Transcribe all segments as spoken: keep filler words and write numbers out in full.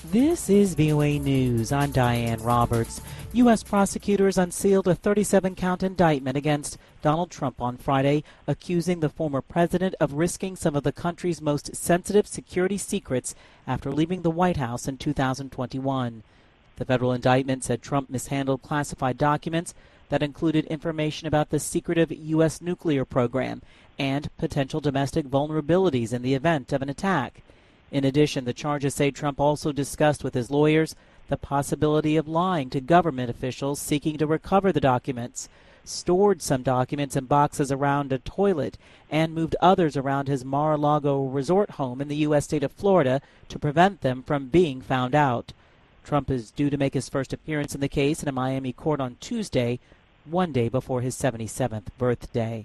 This is V O A News. I'm Diane Roberts. U S prosecutors unsealed a thirty-seven count indictment against Donald Trump on Friday, accusing the former president of risking some of the country's most sensitive security secrets after leaving the White House in two thousand twenty-one. The federal indictment said Trump mishandled classified documents that included information about the secretive U S nuclear program and potential domestic vulnerabilities in the event of an attack. In addition, the charges say Trump also discussed with his lawyers the possibility of lying to government officials seeking to recover the documents, stored some documents in boxes around a toilet, and moved others around his Mar-a-Lago resort home in the U S state of Florida to prevent them from being found out. Trump is due to make his first appearance in the case in a Miami court on Tuesday, one day before his seventy-seventh birthday.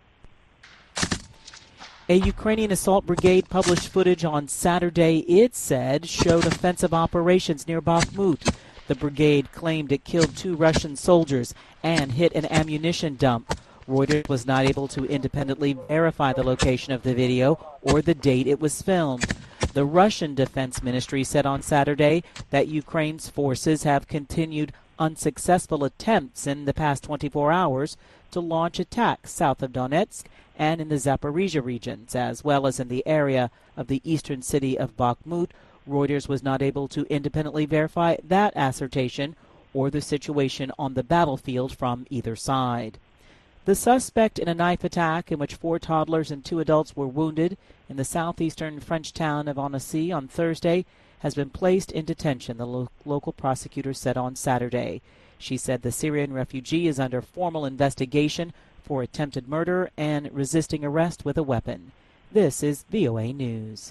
A Ukrainian assault brigade published footage on Saturday it said showed offensive operations near Bakhmut. The brigade claimed it killed two Russian soldiers and hit an ammunition dump. Reuters was not able to independently verify the location of the video or the date it was filmed. The Russian Defense Ministry said on Saturday that Ukraine's forces have continued unsuccessful attempts in the past twenty-four hours to launch attacks south of Donetsk and in the Zaporizhia regions, as well as in the area of the eastern city of Bakhmut. Reuters was not able to independently verify that assertion or the situation on the battlefield from either side. The suspect in a knife attack in which four toddlers and two adults were wounded in the southeastern French town of Annecy on Thursday has been placed in detention, the lo- local prosecutor said on Saturday. She said the Syrian refugee is under formal investigation for attempted murder and resisting arrest with a weapon. This is V O A News.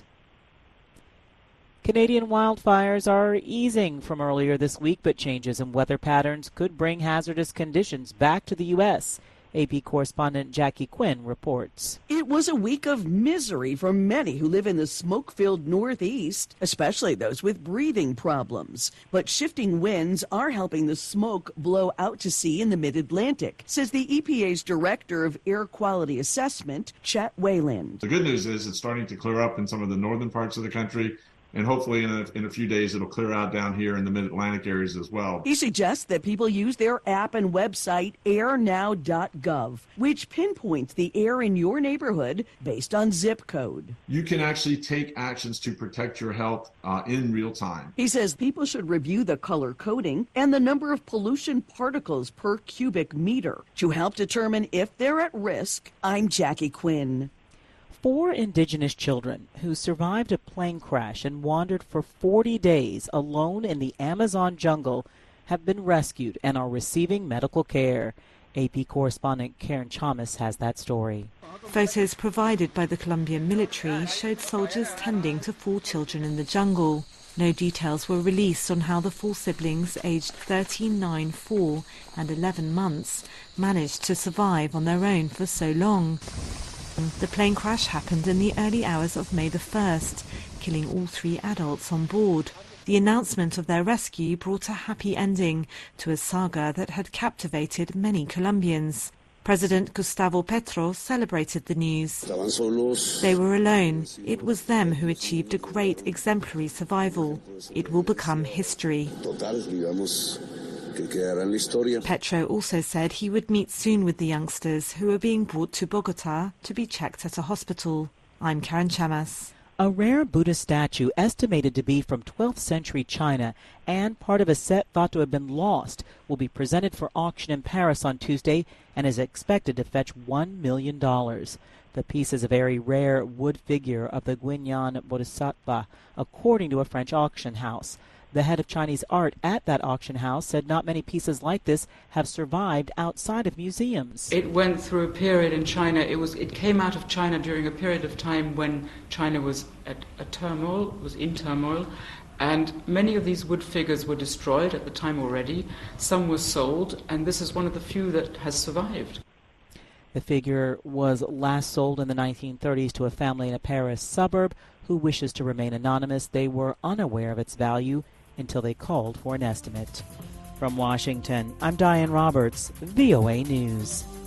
Canadian wildfires are easing from earlier this week, but changes in weather patterns could bring hazardous conditions back to the U S A P correspondent Jackie Quinn reports. It was a week of misery for many who live in the smoke-filled Northeast, especially those with breathing problems. But shifting winds are helping the smoke blow out to sea in the mid-Atlantic, says the E P A's Director of Air Quality Assessment, Chet Wayland. The good news is it's starting to clear up in some of the northern parts of the country. And hopefully in a, in a few days, it'll clear out down here in the mid-Atlantic areas as well. He suggests that people use their app and website air now dot gov, which pinpoints the air in your neighborhood based on zip code. You can actually take actions to protect your health uh, in real time. He says people should review the color coding and the number of pollution particles per cubic meter to help determine if they're at risk. I'm Jackie Quinn. Four indigenous children who survived a plane crash and wandered for forty days alone in the Amazon jungle have been rescued and are receiving medical care. A P correspondent Karen Chamas has that story. Photos provided by the Colombian military showed soldiers tending to four children in the jungle. No details were released on how the four siblings, aged thirteen, nine, four and eleven months, managed to survive on their own for so long. The plane crash happened in the early hours of May the first, killing all three adults on board. The announcement of their rescue brought a happy ending to a saga that had captivated many Colombians. President Gustavo Petro celebrated the news. They were alone. It was them who achieved a great exemplary survival. It will become history. Petro also said he would meet soon with the youngsters who are being brought to Bogota to be checked at a hospital. I'm Karen Chamas. A rare Buddha statue estimated to be from twelfth century China and part of a set thought to have been lost will be presented for auction in Paris on Tuesday and is expected to fetch one million dollars. The piece is a very rare wood figure of the Guinyan Bodhisattva, according to a French auction house. The head of Chinese art at that auction house said not many pieces like this have survived outside of museums. It went through a period in China. It was. It came out of China during a period of time when China was at a turmoil, was in turmoil, and many of these wood figures were destroyed at the time already. Some were sold, and this is one of the few that has survived. The figure was last sold in the nineteen thirties to a family in a Paris suburb who wishes to remain anonymous. They were unaware of its value until they called for an estimate. From Washington, I'm Diane Roberts, V O A News.